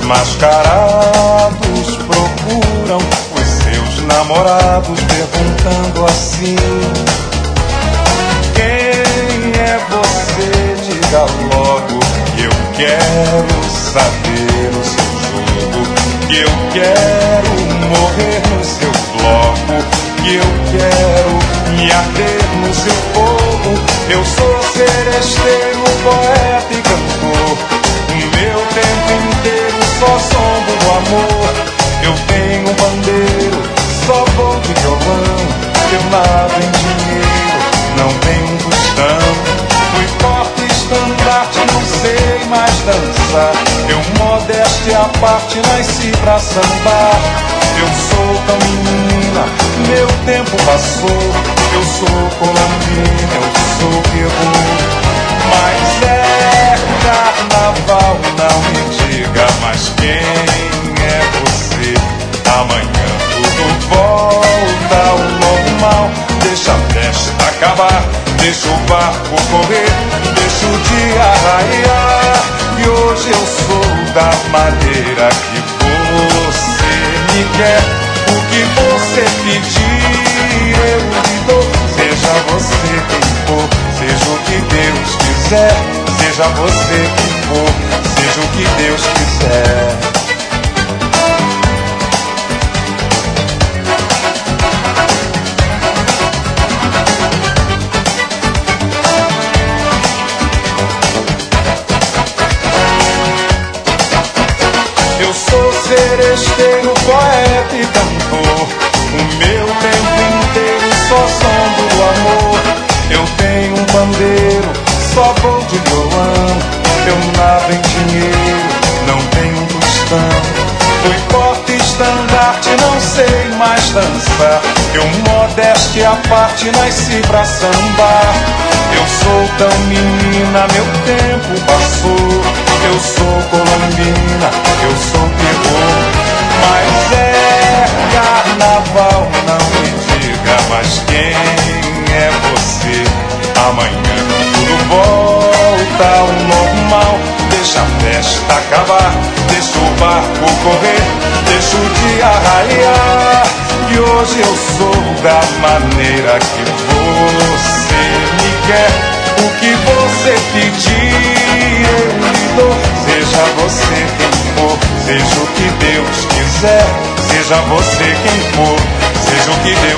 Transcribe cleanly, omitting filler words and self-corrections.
Mascarados procuram os seus namorados, perguntando assim: quem é você? Diga logo, que eu quero saber o seu jogo, que eu quero morrer no seu bloco, que eu quero me arder no seu fogo. Eu sou seresteiro, poeta e cantor, o meu tempo inteiro só zombo do amor. Eu tenho um bandeiro, só vou de violão, eu nado em dinheiro, não tenho um tostão. Fui porta-estandarte, não sei mais dançar. Eu, modéstia à parte, nasci pra sambar. Eu sou tão menina, meu tempo passou. Eu sou colombina, eu sou Peru. Mas é carnaval, não me diga mais quem é você. Amanhã tudo volta ao normal. Deixa a festa acabar, deixa o barco correr, deixa o dia raiar. E hoje eu sou da maneira que você me quer. O que você pedir eu lhe dou. Seja você quem for, seja o que Deus quiser. Seja você quem for, seja o que Deus quiser. Eu sou seresteiro, poeta e cantor, o meu tempo inteiro só zombo do amor. Eu tenho um bandeiro, só vou de violão, eu nado em dinheiro, não tenho um tostão. Fui porta-estandarte, não sei mais dançar. Eu, modéstia à parte, nasci pra sambar. Eu sou tão menina, meu tempo passou. Eu sou colombina, eu sou Peru. Mas é carnaval, não me diga mais quem é você. Amanhã tudo volta ao normal. Deixa a festa acabar, deixa o barco correr, deixa o dia raiar. E hoje eu sou da maneira que você me quer. O que você pedir eu lhe dou. Seja você quem for, seja o que Deus quiser. Seja você quem for, seja o que Deus